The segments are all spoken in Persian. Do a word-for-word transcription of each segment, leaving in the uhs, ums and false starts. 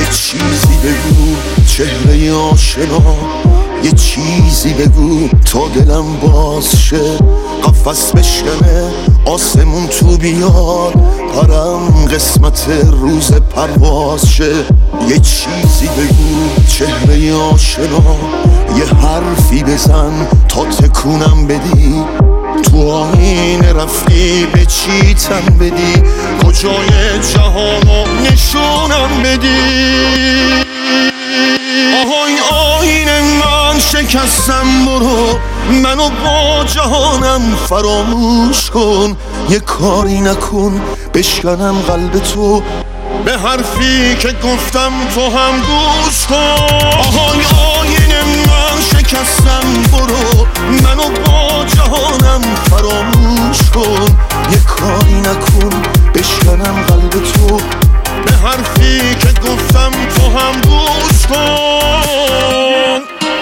چیزی بگو چهره آشنا، یه چیزی بگو تا دلم باز شه. قفس بشکنه آسمون تو بیاد، پرم قسمت روز پرواز شه. یه چیزی بگو چهره آشنا، یه حرفی بزن تا تکونم بدی. تو آینه رفتی به چی تن بدی، کجای جهانو نشونم بدی. آهای آینه من شکستم، برو منو با جهانم فراموش کن. یه کاری نکن بشکنم قلب تو، به حرفی که گفتم تو هم گوش کن. آهای آینه من شکستم، برو منو با جهانم فراموش کن. یه کاری نکن بشکنم قلب تو، به حرفی که گفتم تو هم گوش کن.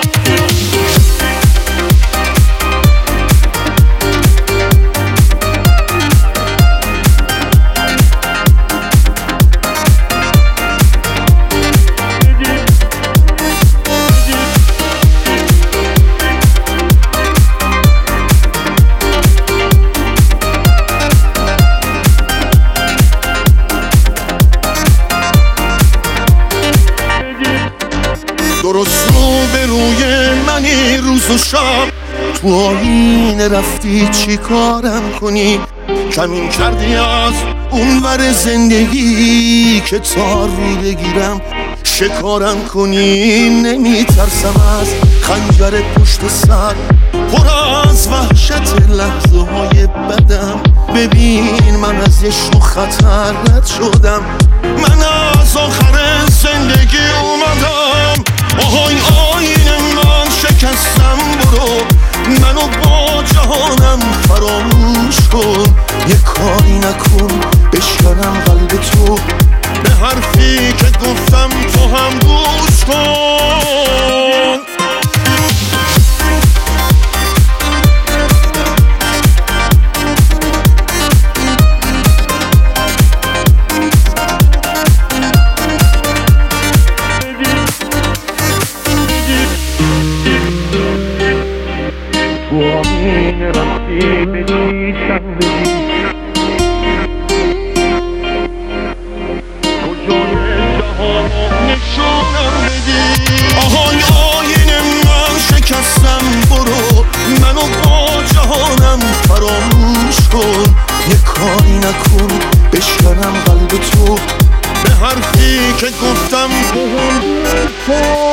درست رو به روی منی روز و شب، تو آینه رفتی چی کارم کنی؟ کمین کردی از اون ور زندگی که تا رو بگیرم شکارم کنی. نمیترسم از خنجر پشت سر، پر از وحشت لحظه های بدم. ببین من از یه شو خطر رد شدم، من از آخر زندگی اومدم. آهای آینه من شکستم، برو منو با جهانم فراموش کن. یه کاری نکن بشکنم قلب تو، به حرفی که گفتم تو هم گوش کن. آینه رفتی به چی تن بدی، کجای جهانو نشونم بدی. آهای آینه من شکستم، برو منو با جهانم فراموش کن. یه کاری نکن بشکنم قلب تو، به حرفی که گفتم تو هم